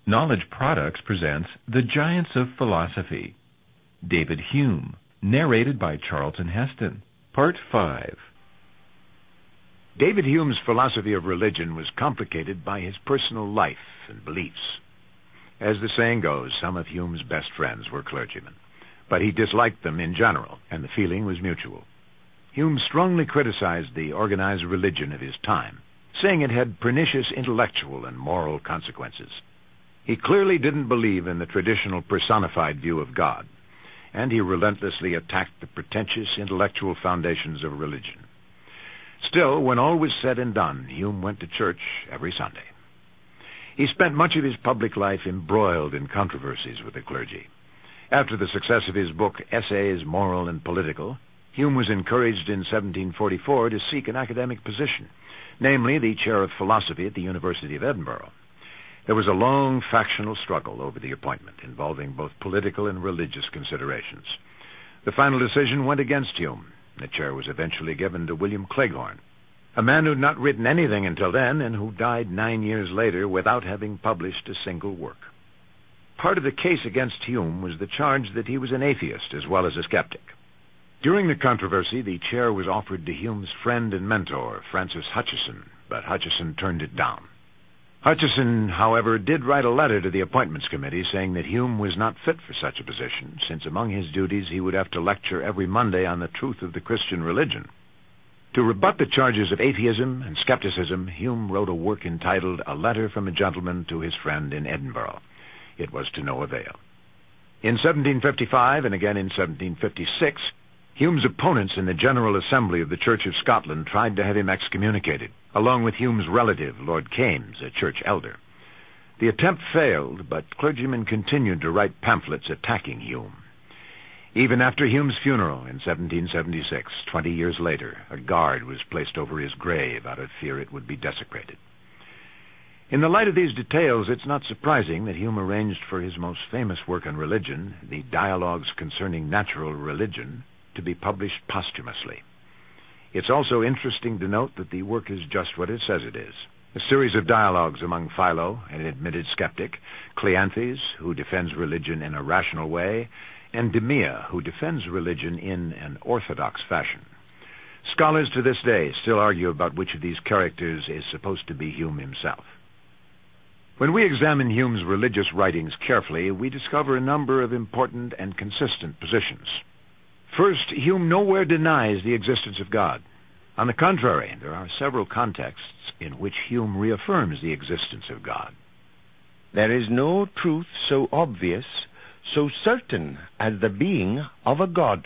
Knowledge Products presents The Giants of Philosophy. David Hume, narrated by Charlton Heston. Part 5. David Hume's philosophy of religion was complicated by his personal life and beliefs. As the saying goes, some of Hume's best friends were clergymen, but he disliked them in general, and the feeling was mutual. Hume strongly criticized the organized religion of his time, saying it had pernicious intellectual and moral consequences. He clearly didn't believe in the traditional personified view of God, and he relentlessly attacked the pretentious intellectual foundations of religion. Still, when all was said and done, Hume went to church every Sunday. He spent much of his public life embroiled in controversies with the clergy. After the success of his book, Essays, Moral and Political, Hume was encouraged in 1744 to seek an academic position, namely the chair of philosophy at the University of Edinburgh. There was a long factional struggle over the appointment, involving both political and religious considerations. The final decision went against Hume. The chair was eventually given to William Cleghorn, a man who had not written anything until then and who died 9 years later without having published a single work. Part of the case against Hume was the charge that he was an atheist as well as a skeptic. During the controversy, the chair was offered to Hume's friend and mentor, Francis Hutcheson, but Hutcheson turned it down. Hutcheson, however, did write a letter to the Appointments Committee saying that Hume was not fit for such a position, since among his duties he would have to lecture every Monday on the truth of the Christian religion. To rebut the charges of atheism and skepticism, Hume wrote a work entitled A Letter from a Gentleman to His Friend in Edinburgh. It was to no avail. In 1755 and again in 1756, Hume's opponents in the General Assembly of the Church of Scotland tried to have him excommunicated, along with Hume's relative, Lord Kames, a church elder. The attempt failed, but clergymen continued to write pamphlets attacking Hume. Even after Hume's funeral in 1776, 20 years later, a guard was placed over his grave out of fear it would be desecrated. In the light of these details, it's not surprising that Hume arranged for his most famous work on religion, the Dialogues Concerning Natural Religion, to be published posthumously. It's also interesting to note that the work is just what it says it is: a series of dialogues among Philo, an admitted skeptic, Cleanthes, who defends religion in a rational way, and Demea, who defends religion in an orthodox fashion. Scholars to this day still argue about which of these characters is supposed to be Hume himself. When we examine Hume's religious writings carefully, we discover a number of important and consistent positions. First, Hume nowhere denies the existence of God. On the contrary, there are several contexts in which Hume reaffirms the existence of God. There is no truth so obvious, so certain as the being of a God.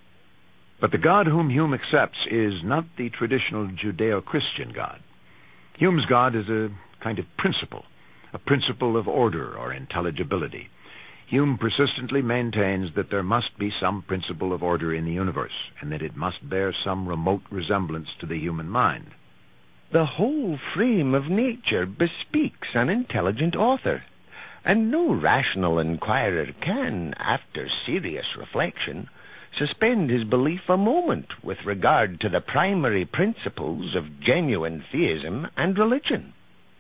But the God whom Hume accepts is not the traditional Judeo-Christian God. Hume's God is a kind of principle, a principle of order or intelligibility. Hume persistently maintains that there must be some principle of order in the universe, and that it must bear some remote resemblance to the human mind. The whole frame of nature bespeaks an intelligent author, and no rational inquirer can, after serious reflection, suspend his belief a moment with regard to the primary principles of genuine theism and religion.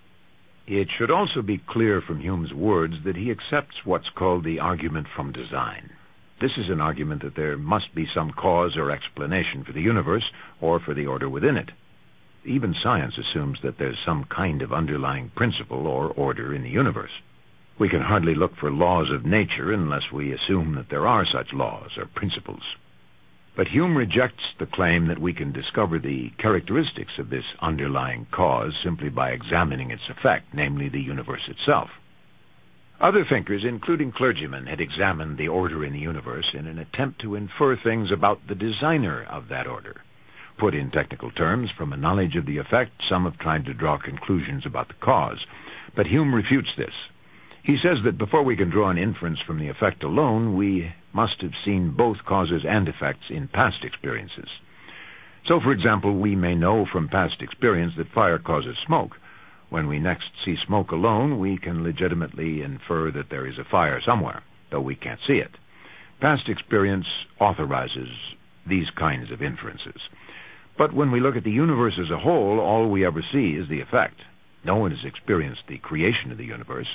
It should also be clear from Hume's words that he accepts what's called the argument from design. This is an argument that there must be some cause or explanation for the universe or for the order within it. Even science assumes that there's some kind of underlying principle or order in the universe. We can hardly look for laws of nature unless we assume that there are such laws or principles. But Hume rejects the claim that we can discover the characteristics of this underlying cause simply by examining its effect, namely the universe itself. Other thinkers, including clergymen, had examined the order in the universe in an attempt to infer things about the designer of that order. Put in technical terms, from a knowledge of the effect, some have tried to draw conclusions about the cause. But Hume refutes this. He says that before we can draw an inference from the effect alone, we must have seen both causes and effects in past experiences. So, for example, we may know from past experience that fire causes smoke. When we next see smoke alone, we can legitimately infer that there is a fire somewhere, though we can't see it. Past experience authorizes these kinds of inferences. But when we look at the universe as a whole, all we ever see is the effect. No one has experienced the creation of the universe.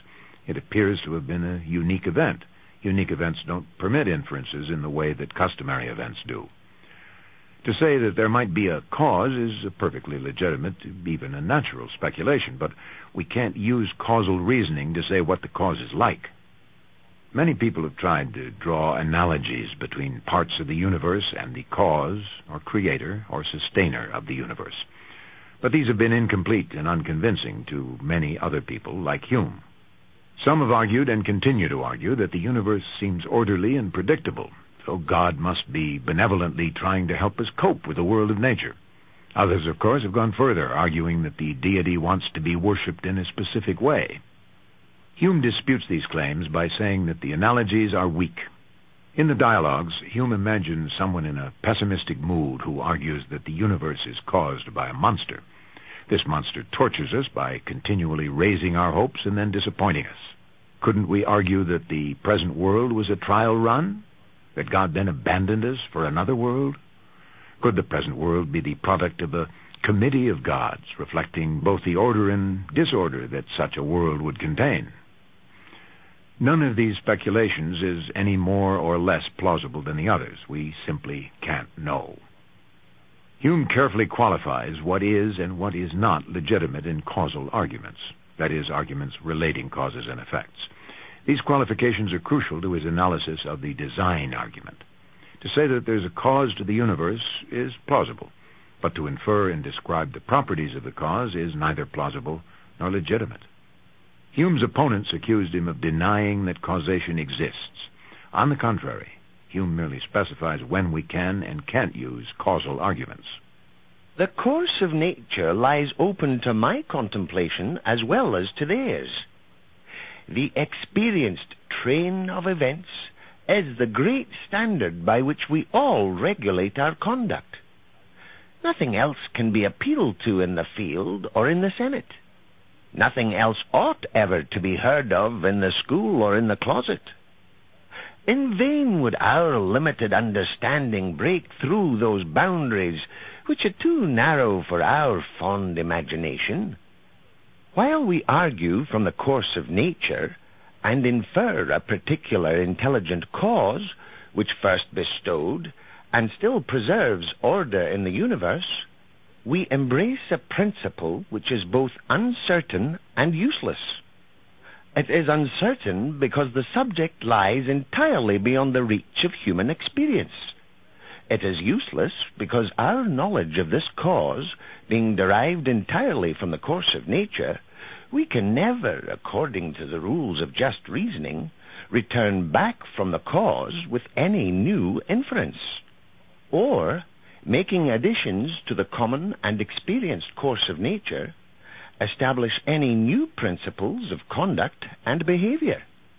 It appears to have been a unique event. Unique events don't permit inferences in the way that customary events do. To say that there might be a cause is a perfectly legitimate, even a natural speculation, but we can't use causal reasoning to say what the cause is like. Many people have tried to draw analogies between parts of the universe and the cause, or creator, or sustainer of the universe. But these have been incomplete and unconvincing to many other people, like Hume. Some have argued and continue to argue that the universe seems orderly and predictable, so God must be benevolently trying to help us cope with the world of nature. Others, of course, have gone further, arguing that the deity wants to be worshipped in a specific way. Hume disputes these claims by saying that the analogies are weak. In the dialogues, Hume imagines someone in a pessimistic mood who argues that the universe is caused by a monster. This monster tortures us by continually raising our hopes and then disappointing us. Couldn't we argue that the present world was a trial run? That God then abandoned us for another world? Could the present world be the product of a committee of gods, reflecting both the order and disorder that such a world would contain? None of these speculations is any more or less plausible than the others. We simply can't know. Hume carefully qualifies what is and what is not legitimate in causal arguments, that is, arguments relating causes and effects. These qualifications are crucial to his analysis of the design argument. To say that there's a cause to the universe is plausible, but to infer and describe the properties of the cause is neither plausible nor legitimate. Hume's opponents accused him of denying that causation exists. On the contrary, Hume merely specifies when we can and can't use causal arguments. The course of nature lies open to my contemplation as well as to theirs. The experienced train of events is the great standard by which we all regulate our conduct. Nothing else can be appealed to in the field or in the Senate. Nothing else ought ever to be heard of in the school or in the closet. In vain would our limited understanding break through those boundaries which are too narrow for our fond imagination. While we argue from the course of nature and infer a particular intelligent cause which first bestowed and still preserves order in the universe, we embrace a principle which is both uncertain and useless. It is uncertain because the subject lies entirely beyond the reach of human experience. It is useless because our knowledge of this cause, being derived entirely from the course of nature, we can never, according to the rules of just reasoning, return back from the cause with any new inference, or, making additions to the common and experienced course of nature, establish any new principles of conduct and behavior.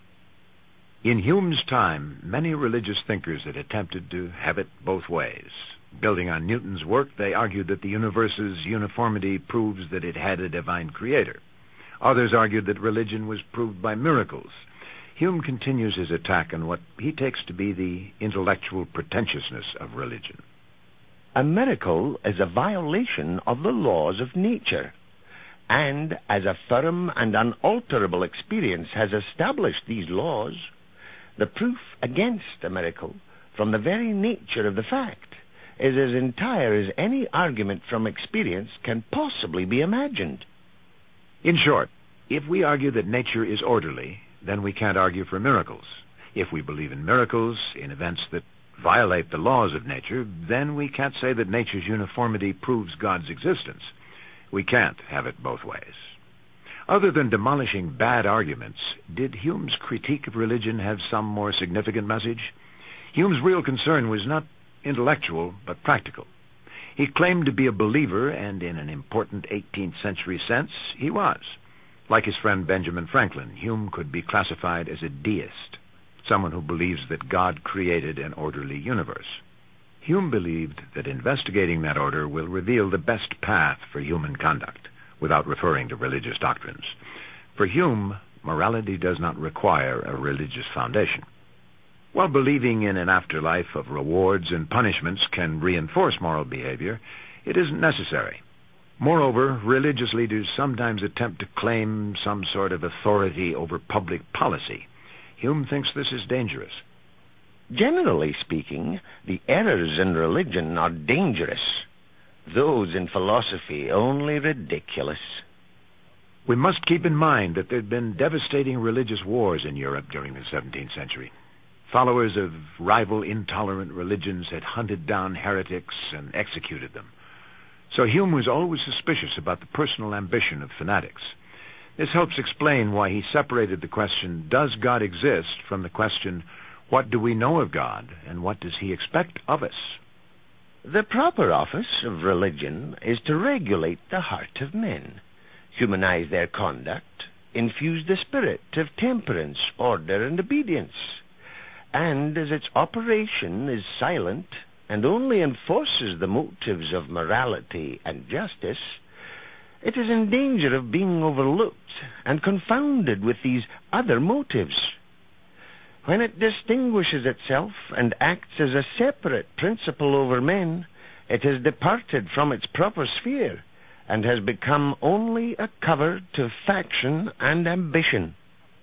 In Hume's time, many religious thinkers had attempted to have it both ways. Building on Newton's work, they argued that the universe's uniformity proves that it had a divine creator. Others argued that religion was proved by miracles. Hume continues his attack on what he takes to be the intellectual pretentiousness of religion. A miracle is a violation of the laws of nature, and as a firm and unalterable experience has established these laws, the proof against a miracle from the very nature of the fact is as entire as any argument from experience can possibly be imagined. In short, if we argue that nature is orderly, then we can't argue for miracles. If we believe in miracles, in events that violate the laws of nature, then we can't say that nature's uniformity proves God's existence. We can't have it both ways. Other than demolishing bad arguments, did Hume's critique of religion have some more significant message? Hume's real concern was not intellectual, but practical. He claimed to be a believer, and in an important 18th century sense, he was. Like his friend Benjamin Franklin, Hume could be classified as a deist, someone who believes that God created an orderly universe. Hume believed that investigating that order will reveal the best path for human conduct, without referring to religious doctrines. For Hume, morality does not require a religious foundation. While believing in an afterlife of rewards and punishments can reinforce moral behavior, it isn't necessary. Moreover, religious leaders sometimes attempt to claim some sort of authority over public policy. Hume thinks this is dangerous. Generally speaking, the errors in religion are dangerous. Those in philosophy only ridiculous. We must keep in mind that there had been devastating religious wars in Europe during the 17th century. Followers of rival intolerant religions had hunted down heretics and executed them. So Hume was always suspicious about the personal ambition of fanatics. This helps explain why he separated the question, does God exist, from the question, what do we know of God, and what does he expect of us? The proper office of religion is to regulate the heart of men, humanize their conduct, infuse the spirit of temperance, order, and obedience. And as its operation is silent and only enforces the motives of morality and justice, it is in danger of being overlooked and confounded with these other motives. When it distinguishes itself and acts as a separate principle over men, it has departed from its proper sphere and has become only a cover to faction and ambition.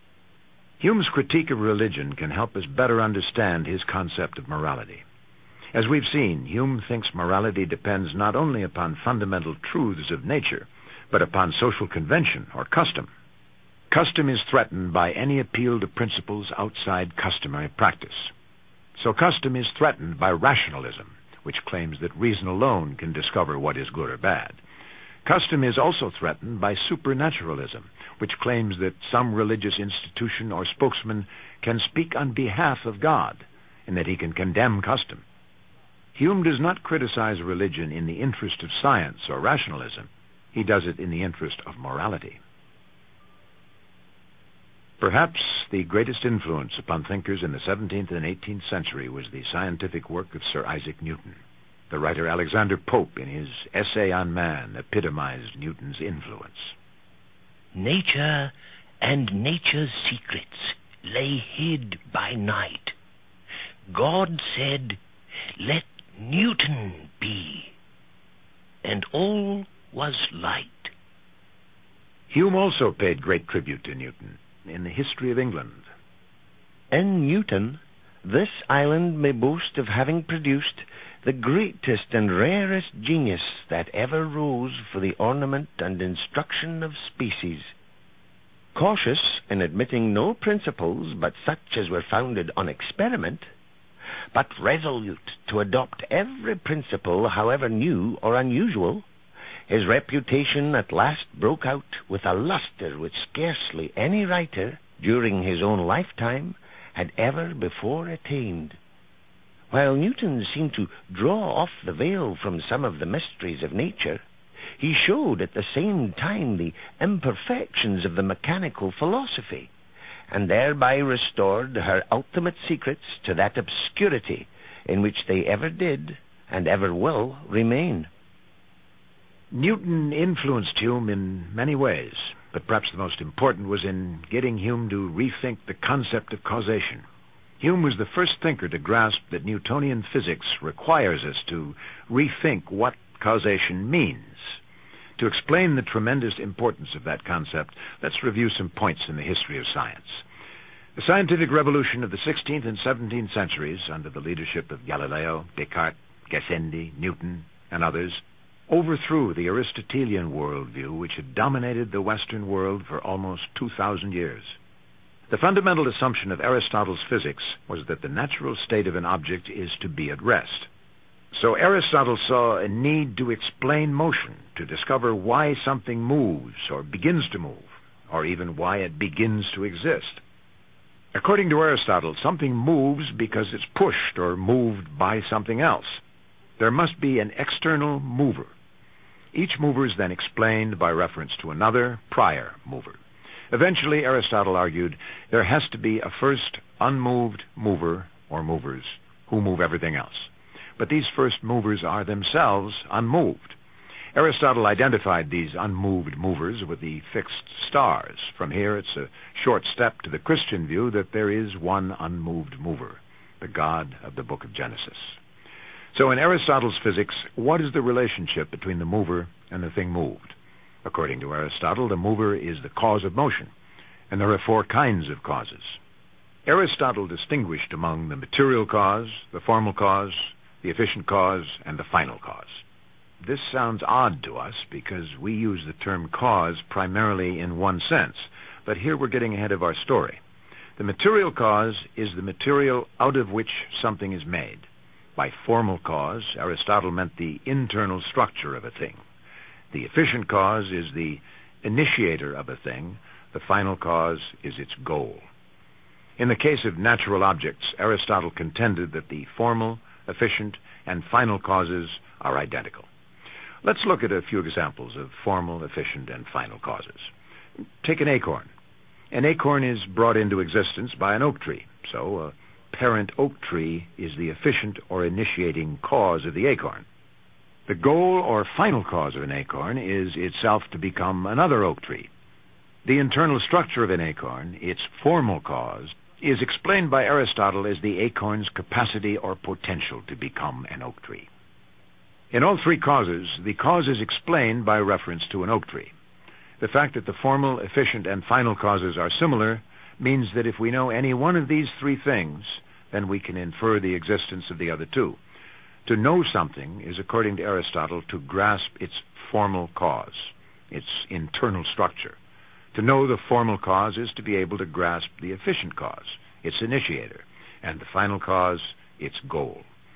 Hume's critique of religion can help us better understand his concept of morality. As we've seen, Hume thinks morality depends not only upon fundamental truths of nature, but upon social convention or custom. Custom is threatened by any appeal to principles outside customary practice. So custom is threatened by rationalism, which claims that reason alone can discover what is good or bad. Custom is also threatened by supernaturalism, which claims that some religious institution or spokesman can speak on behalf of God, and that he can condemn custom. Hume does not criticize religion in the interest of science or rationalism. He does it in the interest of morality. Perhaps the greatest influence upon thinkers in the 17th and 18th century was the scientific work of Sir Isaac Newton. The writer Alexander Pope, in his Essay on Man, epitomized Newton's influence. Nature and nature's secrets lay hid by night. God said, "Let Newton be," and all was light. Hume also paid great tribute to Newton in the History of England. In Newton, this island may boast of having produced the greatest and rarest genius that ever rose for the ornament and instruction of species. Cautious in admitting no principles but such as were founded on experiment, but resolute to adopt every principle, however new or unusual, his reputation at last broke out with a lustre which scarcely any writer, during his own lifetime, had ever before attained. While Newton seemed to draw off the veil from some of the mysteries of nature, he showed at the same time the imperfections of the mechanical philosophy, and thereby restored her ultimate secrets to that obscurity in which they ever did and ever will remain. Newton influenced Hume in many ways, but perhaps the most important was in getting Hume to rethink the concept of causation. Hume was the first thinker to grasp that Newtonian physics requires us to rethink what causation means. To explain the tremendous importance of that concept, let's review some points in the history of science. The scientific revolution of the 16th and 17th centuries, under the leadership of Galileo, Descartes, Gassendi, Newton, and others, overthrew the Aristotelian worldview which had dominated the Western world for almost 2,000 years. The fundamental assumption of Aristotle's physics was that the natural state of an object is to be at rest. So Aristotle saw a need to explain motion, to discover why something moves or begins to move, or even why it begins to exist. According to Aristotle, something moves because it's pushed or moved by something else. There must be an external mover. Each mover is then explained by reference to another prior mover. Eventually, Aristotle argued, there has to be a first unmoved mover, or movers, who move everything else. But these first movers are themselves unmoved. Aristotle identified these unmoved movers with the fixed stars. From here, it's a short step to the Christian view that there is one unmoved mover, the God of the book of Genesis. So in Aristotle's physics, what is the relationship between the mover and the thing moved? According to Aristotle, the mover is the cause of motion, and there are 4 kinds of causes. Aristotle distinguished among the material cause, the formal cause, the efficient cause, and the final cause. This sounds odd to us because we use the term cause primarily in one sense, but here we're getting ahead of our story. The material cause is the material out of which something is made. By formal cause, Aristotle meant the internal structure of a thing. The efficient cause is the initiator of a thing. The final cause is its goal. In the case of natural objects, Aristotle contended that the formal, efficient, and final causes are identical. Let's look at a few examples of formal, efficient, and final causes. Take an acorn. An acorn is brought into existence by an oak tree, so a parent oak tree is the efficient or initiating cause of the acorn. The goal or final cause of an acorn is itself to become another oak tree. The internal structure of an acorn, its formal cause, is explained by Aristotle as the acorn's capacity or potential to become an oak tree. In all 3 causes, the cause is explained by reference to an oak tree. The fact that the formal, efficient, and final causes are similar means that if we know any one of these 3 things, then we can infer the existence of the other 2. To know something is, according to Aristotle, to grasp its formal cause, its internal structure. To know the formal cause is to be able to grasp the efficient cause, its initiator, and the final cause, its goal.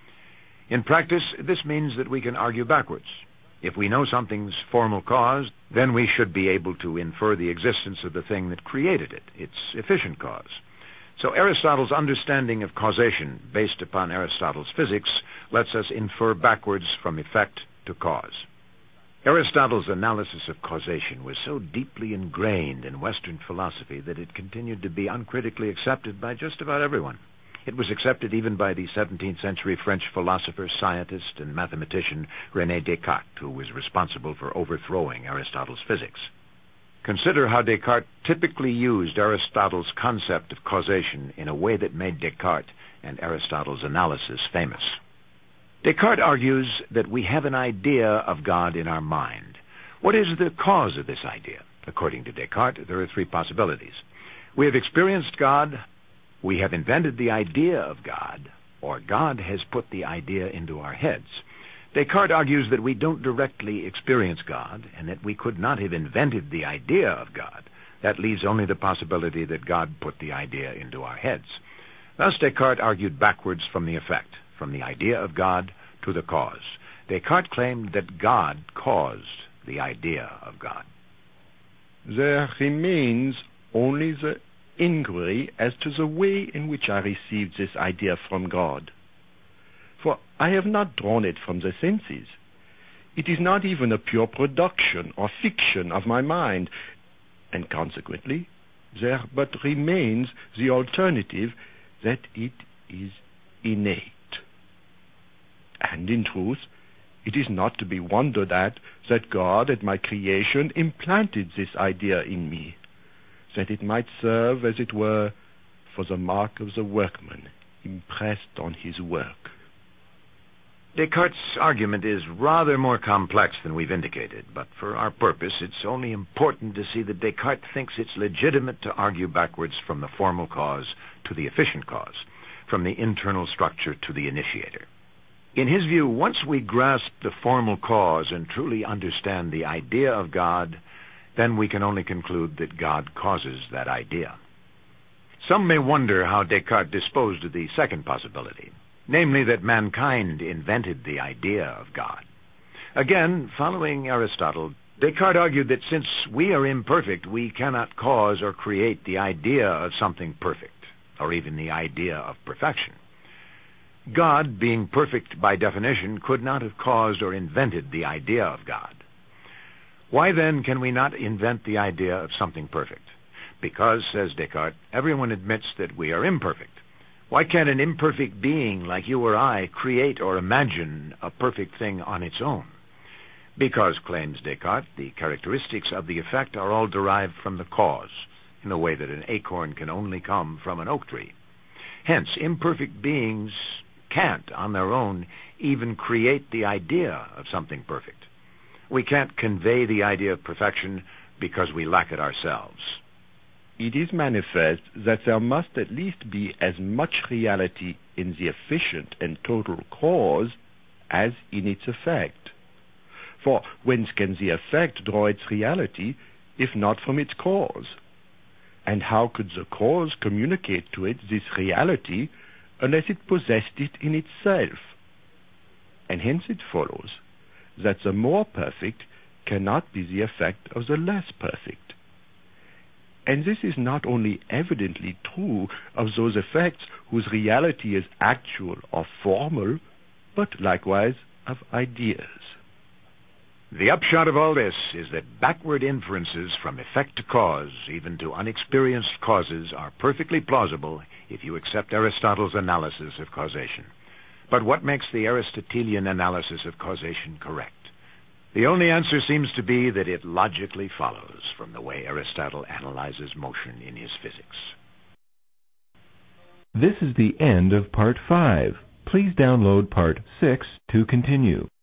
In practice, this means that we can argue backwards. If we know something's formal cause, then we should be able to infer the existence of the thing that created it, its efficient cause. So Aristotle's understanding of causation, based upon Aristotle's physics, lets us infer backwards from effect to cause. Aristotle's analysis of causation was so deeply ingrained in Western philosophy that it continued to be uncritically accepted by just about everyone. It was accepted even by the 17th century French philosopher, scientist, and mathematician René Descartes, who was responsible for overthrowing Aristotle's physics. Consider how Descartes typically used Aristotle's concept of causation in a way that made Descartes and Aristotle's analysis famous. Descartes argues that we have an idea of God in our mind. What is the cause of this idea? According to Descartes, there are 3 possibilities. We have experienced God, we have invented the idea of God, or God has put the idea into our heads. Descartes argues that we don't directly experience God, and that we could not have invented the idea of God. That leaves only the possibility that God put the idea into our heads. Thus, Descartes argued backwards from the effect, from the idea of God to the cause. Descartes claimed that God caused the idea of God. There remains only the inquiry as to the way in which I received this idea from God. For I have not drawn it from the senses. It is not even a pure production or fiction of my mind, and consequently there but remains the alternative that it is innate. And in truth, it is not to be wondered at that God at my creation implanted this idea in me, that it might serve, as it were, for the mark of the workman impressed on his work. Descartes' argument is rather more complex than we've indicated, but for our purpose, it's only important to see that Descartes thinks it's legitimate to argue backwards from the formal cause to the efficient cause, from the internal structure to the initiator. In his view, once we grasp the formal cause and truly understand the idea of God, then we can only conclude that God causes that idea. Some may wonder how Descartes disposed of the second possibility, namely that mankind invented the idea of God. Again, following Aristotle, Descartes argued that since we are imperfect, we cannot cause or create the idea of something perfect, or even the idea of perfection. God, being perfect by definition, could not have caused or invented the idea of God. Why then can we not invent the idea of something perfect? Because, says Descartes, everyone admits that we are imperfect. Why can't an imperfect being like you or I create or imagine a perfect thing on its own? Because, claims Descartes, the characteristics of the effect are all derived from the cause, in the way that an acorn can only come from an oak tree. Hence, imperfect beings can't, on their own, even create the idea of something perfect. We can't convey the idea of perfection because we lack it ourselves. It is manifest that there must at least be as much reality in the efficient and total cause as in its effect. For whence can the effect draw its reality, if not from its cause? And how could the cause communicate to it this reality unless it possessed it in itself? And hence it follows that the more perfect cannot be the effect of the less perfect. And this is not only evidently true of those effects whose reality is actual or formal, but likewise of ideas. The upshot of all this is that backward inferences from effect to cause, even to unexperienced causes, are perfectly plausible if you accept Aristotle's analysis of causation. But what makes the Aristotelian analysis of causation correct? The only answer seems to be that it logically follows from the way Aristotle analyzes motion in his physics. This is the end of Part 5. Please download Part 6 to continue.